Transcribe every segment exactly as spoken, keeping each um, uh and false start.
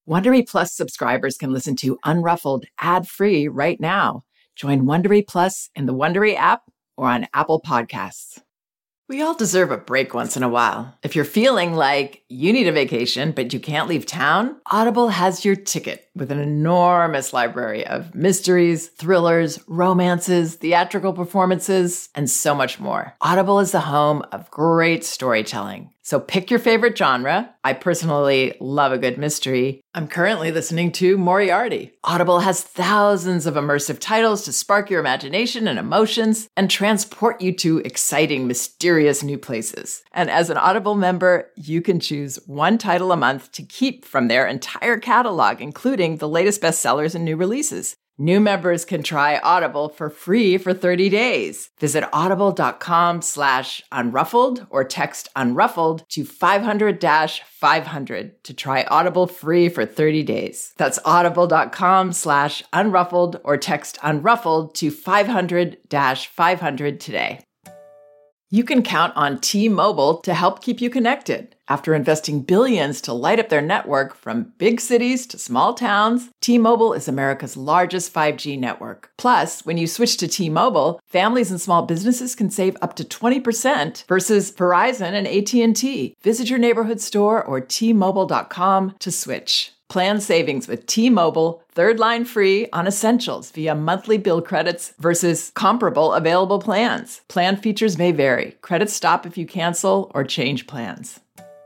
Wondery Plus subscribers can listen to Unruffled ad-free right now. Join Wondery Plus in the Wondery app or on Apple Podcasts. We all deserve a break once in a while. If you're feeling like you need a vacation, but you can't leave town, Audible has your ticket with an enormous library of mysteries, thrillers, romances, theatrical performances, and so much more. Audible is the home of great storytelling. So pick your favorite genre. I personally love a good mystery. I'm currently listening to Moriarty. Audible has thousands of immersive titles to spark your imagination and emotions and transport you to exciting, mysterious new places. And as an Audible member, you can choose one title a month to keep from their entire catalog, including the latest bestsellers and new releases. New members can try Audible for free for thirty days. Visit audible.com slash unruffled or text unruffled to five hundred five hundred to try Audible free for thirty days. That's audible.com slash unruffled or text unruffled to five hundred five hundred today. You can count on T-Mobile to help keep you connected. After investing billions to light up their network from big cities to small towns, T-Mobile is America's largest five G network. Plus, when you switch to T-Mobile, families and small businesses can save up to twenty percent versus Verizon and A T and T. Visit your neighborhood store or T Mobile dot com to switch. Plan savings with T-Mobile, third line free on essentials via monthly bill credits versus comparable available plans. Plan features may vary. Credits stop if you cancel or change plans.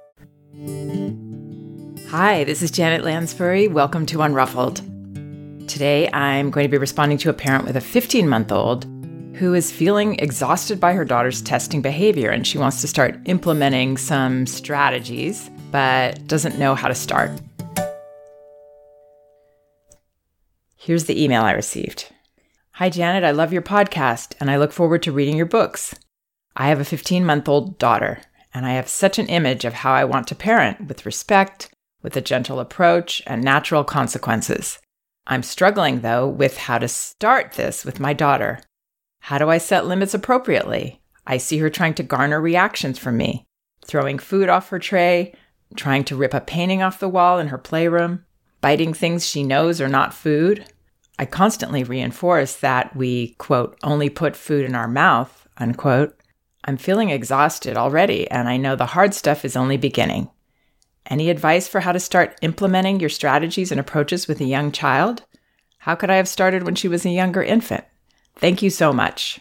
Hi, this is Janet Lansbury. Welcome to Unruffled. Today, I'm going to be responding to a parent with a fifteen-month-old who is feeling exhausted by her daughter's testing behavior, and she wants to start implementing some strategies, but doesn't know how to start. Here's the email I received. Hi, Janet. I love your podcast, and I look forward to reading your books. I have a fifteen-month-old daughter, and I have such an image of how I want to parent with respect, with a gentle approach, and natural consequences. I'm struggling, though, with how to start this with my daughter. How do I set limits appropriately? I see her trying to garner reactions from me, throwing food off her tray, trying to rip a painting off the wall in her playroom, biting things she knows are not food. I constantly reinforce that we, quote, only put food in our mouth, unquote. I'm feeling exhausted already, and I know the hard stuff is only beginning. Any advice for how to start implementing your strategies and approaches with a young child? How could I have started when she was a younger infant? Thank you so much.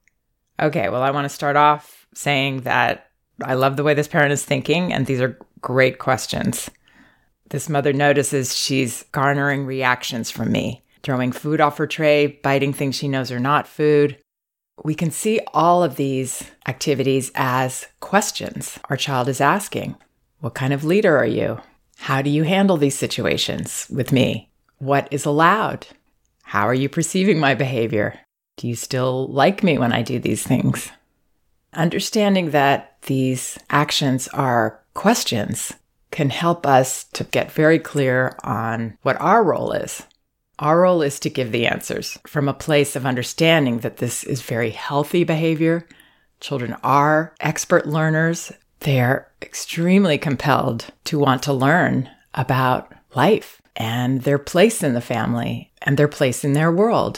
Okay, well, I want to start off saying that I love the way this parent is thinking, and these are great questions. This mother notices she's garnering reactions from me, throwing food off her tray, biting things she knows are not food. We can see all of these activities as questions our child is asking. What kind of leader are you? How do you handle these situations with me? What is allowed? How are you perceiving my behavior? Do you still like me when I do these things? Understanding that these actions are questions can help us to get very clear on what our role is. Our role is to give the answers from a place of understanding that this is very healthy behavior. Children are expert learners. They are extremely compelled to want to learn about life and their place in the family and their place in their world.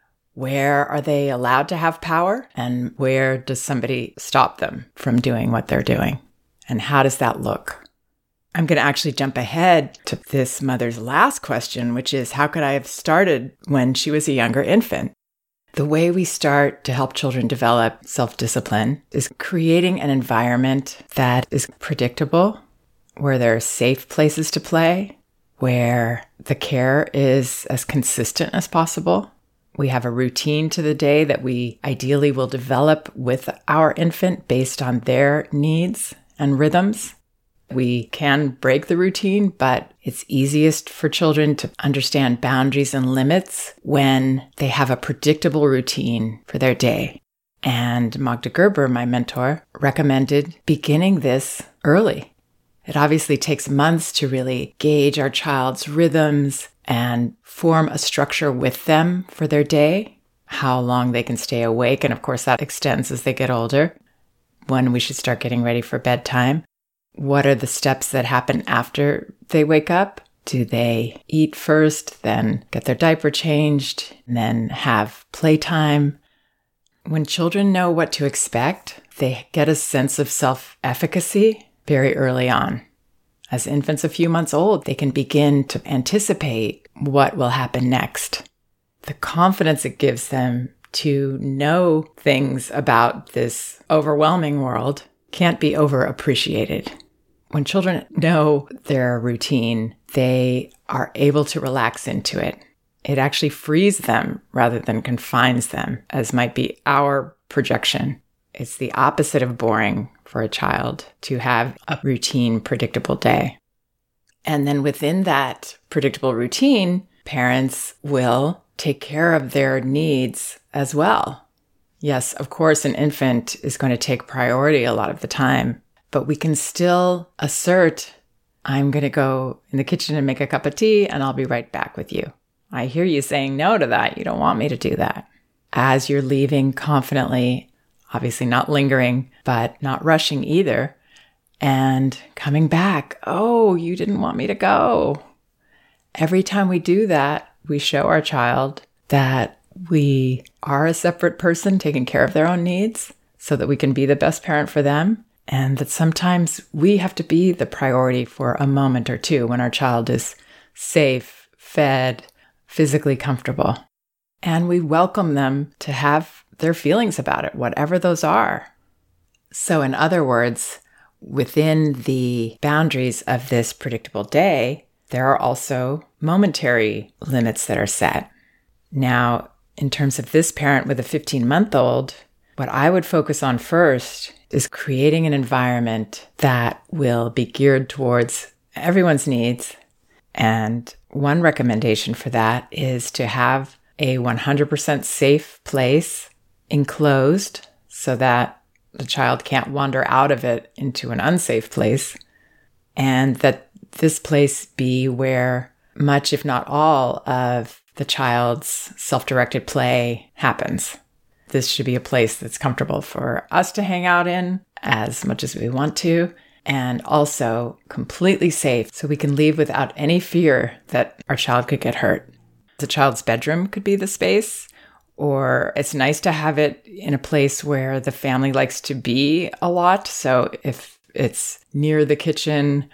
Where are they allowed to have power? And where does somebody stop them from doing what they're doing? And how does that look? I'm going to actually jump ahead to this mother's last question, which is, how could I have started when she was a younger infant? The way we start to help children develop self-discipline is creating an environment that is predictable, where there are safe places to play, where the care is as consistent as possible. We have a routine to the day that we ideally will develop with our infant based on their needs and rhythms. We can break the routine, but it's easiest for children to understand boundaries and limits when they have a predictable routine for their day. And Magda Gerber, my mentor, recommended beginning this early. It obviously takes months to really gauge our child's rhythms and form a structure with them for their day, how long they can stay awake. And of course, that extends as they get older, when we should start getting ready for bedtime. What are the steps that happen after they wake up? Do they eat first, then get their diaper changed, and then have playtime? When children know what to expect, they get a sense of self-efficacy very early on. As infants a few months old, they can begin to anticipate what will happen next. The confidence it gives them to know things about this overwhelming world can't be overappreciated. When children know their routine, they are able to relax into it. It actually frees them rather than confines them, as might be our projection. It's the opposite of boring for a child to have a routine, predictable day. And then within that predictable routine, parents will take care of their needs as well. Yes, of course, an infant is going to take priority a lot of the time, but we can still assert, I'm going to go in the kitchen and make a cup of tea, and I'll be right back with you. I hear you saying no to that. You don't want me to do that. As you're leaving confidently, obviously not lingering, but not rushing either, and coming back, oh, you didn't want me to go. Every time we do that, we show our child that we are a separate person taking care of their own needs so that we can be the best parent for them. And that sometimes we have to be the priority for a moment or two when our child is safe, fed, physically comfortable. And we welcome them to have their feelings about it, whatever those are. So in other words, within the boundaries of this predictable day, there are also momentary limits that are set. Now, in terms of this parent with a fifteen-month-old, what I would focus on first is creating an environment that will be geared towards everyone's needs. And one recommendation for that is to have a one hundred percent safe place enclosed so that the child can't wander out of it into an unsafe place, and that this place be where much, if not all, of the child's self-directed play happens. This should be a place that's comfortable for us to hang out in as much as we want to, and also completely safe so we can leave without any fear that our child could get hurt. The child's bedroom could be the space, or it's nice to have it in a place where the family likes to be a lot. So if it's near the kitchen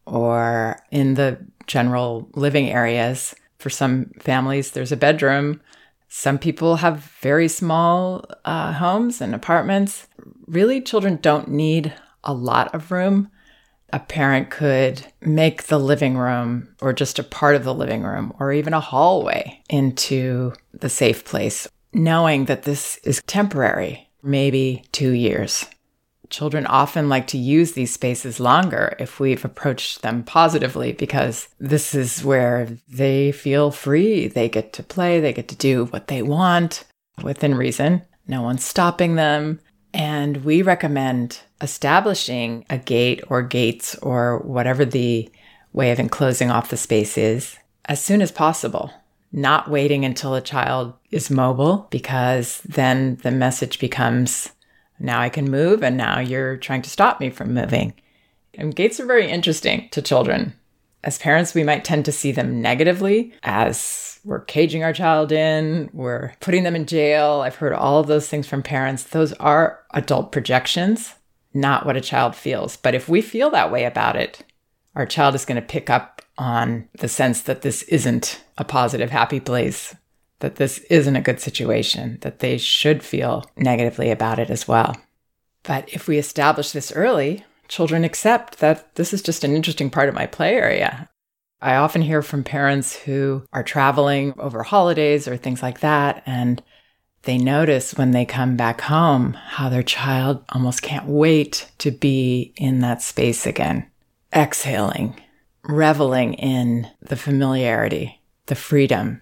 or in the general living areas, for some families, there's a bedroom. Some people have very small uh, homes and apartments. Really, children don't need a lot of room. A parent could make the living room or just a part of the living room or even a hallway into the safe place, knowing that this is temporary, maybe two years. Children often like to use these spaces longer if we've approached them positively, because this is where they feel free. They get to play, they get to do what they want within reason. No one's stopping them. And we recommend establishing a gate or gates or whatever the way of enclosing off the space is as soon as possible, not waiting until a child is mobile, because then the message becomes, now I can move, and now you're trying to stop me from moving. And gates are very interesting to children. As parents, we might tend to see them negatively as we're caging our child in, we're putting them in jail. I've heard all of those things from parents. Those are adult projections, not what a child feels. But if we feel that way about it, our child is going to pick up on the sense that this isn't a positive, happy place, that this isn't a good situation, that they should feel negatively about it as well. But if we establish this early, children accept that this is just an interesting part of my play area. I often hear from parents who are traveling over holidays or things like that, and they notice when they come back home how their child almost can't wait to be in that space again, exhaling, reveling in the familiarity, the freedom.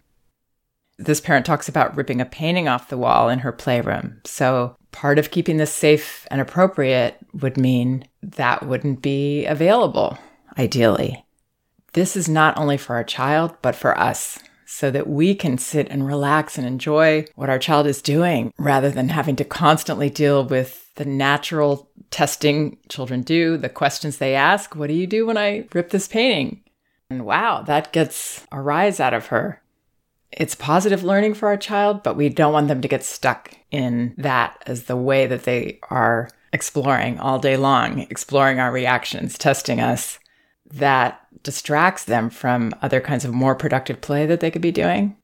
This parent talks about ripping a painting off the wall in her playroom. So part of keeping this safe and appropriate would mean that wouldn't be available, ideally. This is not only for our child, but for us, so that we can sit and relax and enjoy what our child is doing, rather than having to constantly deal with the natural testing children do, the questions they ask. What do you do when I rip this painting? And wow, that gets a rise out of her. It's positive learning for our child, but we don't want them to get stuck in that as the way that they are exploring all day long, exploring our reactions, testing us. That distracts them from other kinds of more productive play that they could be doing.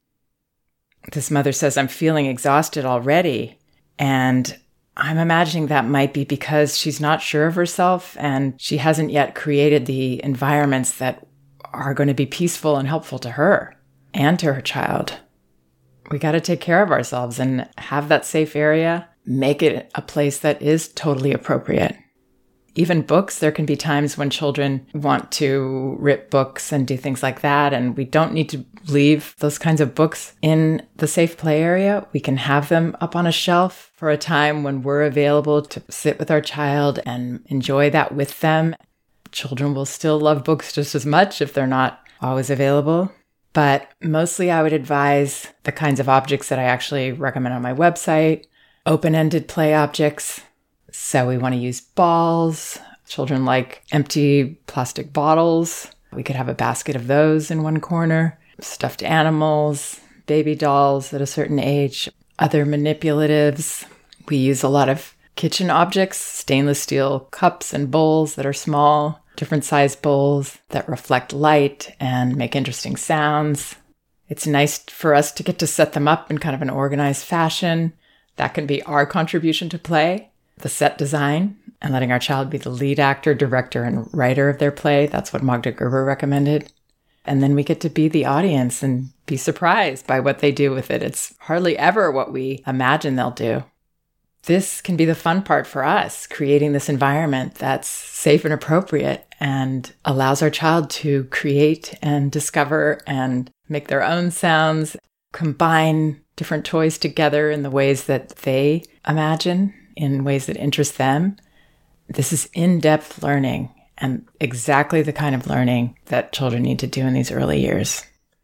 This mother says, I'm feeling exhausted already. And I'm imagining that might be because she's not sure of herself and she hasn't yet created the environments that are going to be peaceful and helpful to her and to her child. We got to take care of ourselves and have that safe area, make it a place that is totally appropriate. Even books, there can be times when children want to rip books and do things like that, and we don't need to leave those kinds of books in the safe play area. We can have them up on a shelf for a time when we're available to sit with our child and enjoy that with them. Children will still love books just as much if they're not always available. But mostly I would advise the kinds of objects that I actually recommend on my website, open-ended play objects. So we want to use balls. Children like empty plastic bottles. We could have a basket of those in one corner. Stuffed animals, baby dolls at a certain age, other manipulatives. We use a lot of kitchen objects, stainless steel cups and bowls that are small, different size bowls that reflect light and make interesting sounds. It's nice for us to get to set them up in kind of an organized fashion. That can be our contribution to play. The set design and letting our child be the lead actor, director, and writer of their play. That's what Magda Gerber recommended. And then we get to be the audience and be surprised by what they do with it. It's hardly ever what we imagine they'll do. This can be the fun part for us, creating this environment that's safe and appropriate and allows our child to create and discover and make their own sounds, combine different toys together in the ways that they imagine, in ways that interest them. This is in-depth learning and exactly the kind of learning that children need to do in these early years.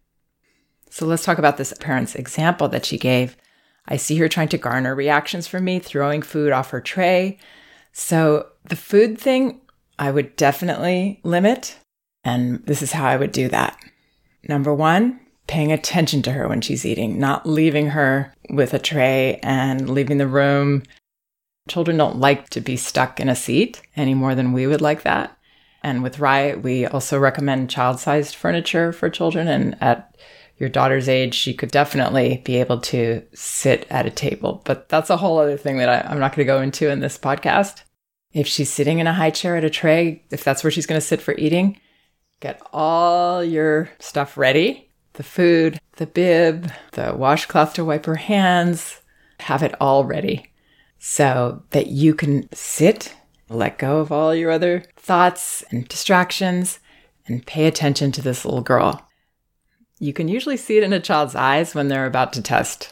So let's talk about this parent's example that she gave. I see her trying to garner reactions from me, throwing food off her tray. So the food thing, I would definitely limit. And this is how I would do that. Number one, paying attention to her when she's eating, not leaving her with a tray and leaving the room. Children don't like to be stuck in a seat any more than we would like that. And with Rye, we also recommend child-sized furniture for children. And at your daughter's age, she could definitely be able to sit at a table. But that's a whole other thing that I, I'm not going to go into in this podcast. If she's sitting in a high chair at a tray, if that's where she's going to sit for eating, get all your stuff ready. The food, the bib, the washcloth to wipe her hands, have it all ready. So that you can sit, let go of all your other thoughts and distractions, and pay attention to this little girl. You can usually see it in a child's eyes when they're about to test.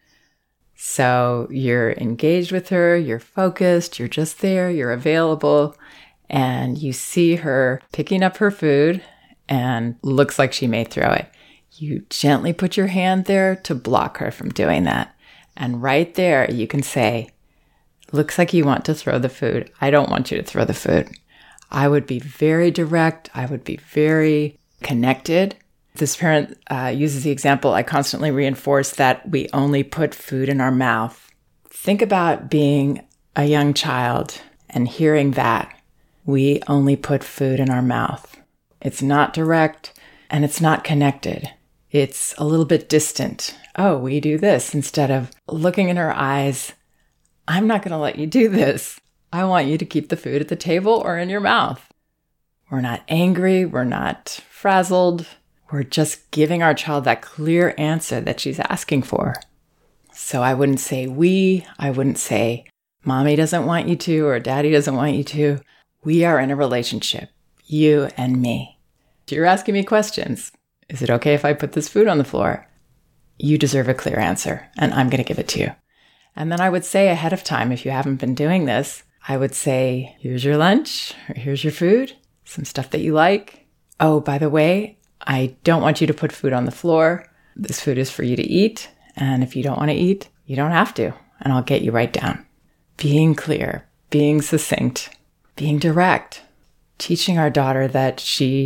So you're engaged with her, you're focused, you're just there, you're available, and you see her picking up her food and looks like she may throw it. You gently put your hand there to block her from doing that. And right there, you can say, looks like you want to throw the food. I don't want you to throw the food. I would be very direct. I would be very connected. This parent uh, uses the example, I constantly reinforce that we only put food in our mouth. Think about being a young child and hearing that. We only put food in our mouth. It's not direct and it's not connected. It's a little bit distant. Oh, we do this instead of looking in her eyes. I'm not going to let you do this. I want you to keep the food at the table or in your mouth. We're not angry. We're not frazzled. We're just giving our child that clear answer that she's asking for. So I wouldn't say we. I wouldn't say mommy doesn't want you to or daddy doesn't want you to. We are in a relationship, you and me. You're asking me questions. Is it okay if I put this food on the floor? You deserve a clear answer, and I'm going to give it to you. And then I would say ahead of time, if you haven't been doing this, I would say, here's your lunch, or here's your food, some stuff that you like. Oh, by the way, I don't want you to put food on the floor. This food is for you to eat. And if you don't want to eat, you don't have to. And I'll get you right down. Being clear, being succinct, being direct, teaching our daughter that she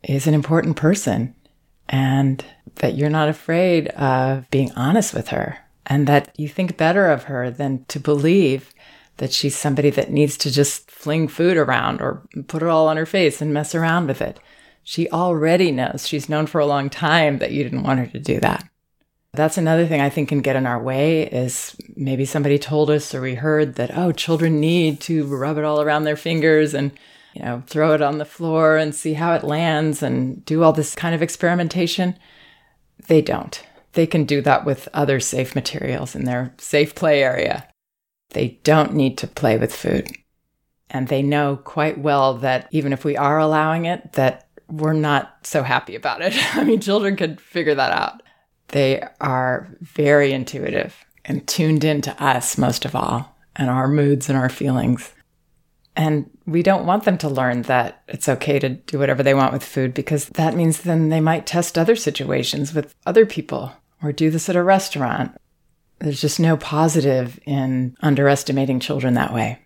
is an important person, and that you're not afraid of being honest with her, and that you think better of her than to believe that she's somebody that needs to just fling food around or put it all on her face and mess around with it. She already knows. She's known for a long time that you didn't want her to do that. That's another thing I think can get in our way, is maybe somebody told us or we heard that, oh, children need to rub it all around their fingers and, you know, throw it on the floor and see how it lands and do all this kind of experimentation. They don't. They can do that with other safe materials in their safe play area. They don't need to play with food. And they know quite well that even if we are allowing it, that we're not so happy about it. I mean, children can figure that out. They are very intuitive and tuned into us most of all, and our moods and our feelings. And we don't want them to learn that it's okay to do whatever they want with food, because that means then they might test other situations with other people or do this at a restaurant. There's just no positive in underestimating children that way.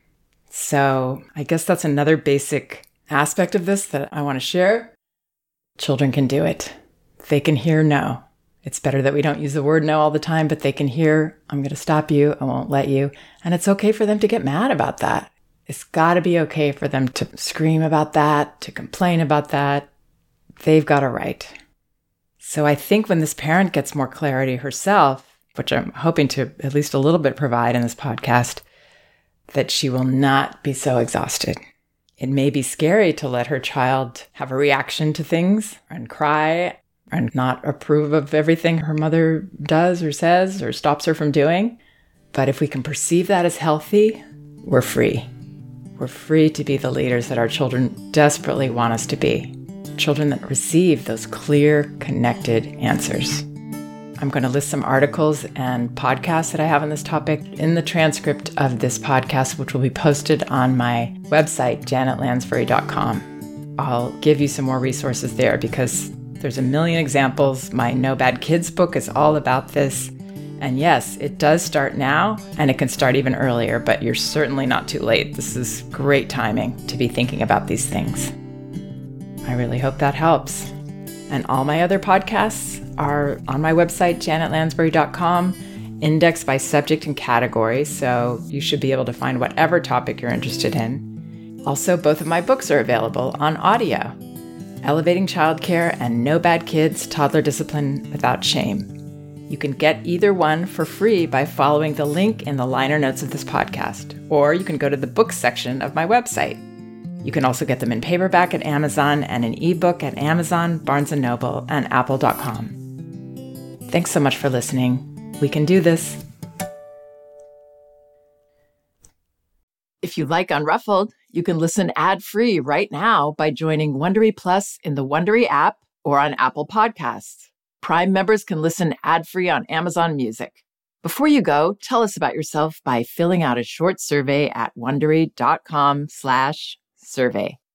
So I guess that's another basic aspect of this that I want to share. Children can do it. They can hear no. It's better that we don't use the word no all the time, but they can hear, I'm going to stop you, I won't let you. And it's okay for them to get mad about that. It's got to be okay for them to scream about that, to complain about that. They've got a right. So I think when this parent gets more clarity herself, which I'm hoping to at least a little bit provide in this podcast, that she will not be so exhausted. It may be scary to let her child have a reaction to things and cry and not approve of everything her mother does or says or stops her from doing. But if we can perceive that as healthy, we're free. We're free to be the leaders that our children desperately want us to be. Children that receive those clear, connected answers. I'm going to list some articles and podcasts that I have on this topic in the transcript of this podcast, which will be posted on my website, janet lansbury dot com. I'll give you some more resources there because there's a million examples. My No Bad Kids book is all about this. And yes, it does start now, and it can start even earlier, but you're certainly not too late. This is great timing to be thinking about these things. I really hope that helps. And all my other podcasts are on my website, janet lansbury dot com, indexed by subject and category, so you should be able to find whatever topic you're interested in. Also, both of my books are available on audio, Elevating Childcare and No Bad Kids, Toddler Discipline Without Shame. You can get either one for free by following the link in the liner notes of this podcast, or you can go to the books section of my website. You can also get them in paperback at Amazon and an ebook at Amazon, Barnes and Noble, and apple dot com. Thanks so much for listening. We can do this. If you like Unruffled, you can listen ad-free right now by joining Wondery Plus in the Wondery app or on Apple Podcasts. Prime members can listen ad-free on Amazon Music. Before you go, tell us about yourself by filling out a short survey at wondery dot com slash survey.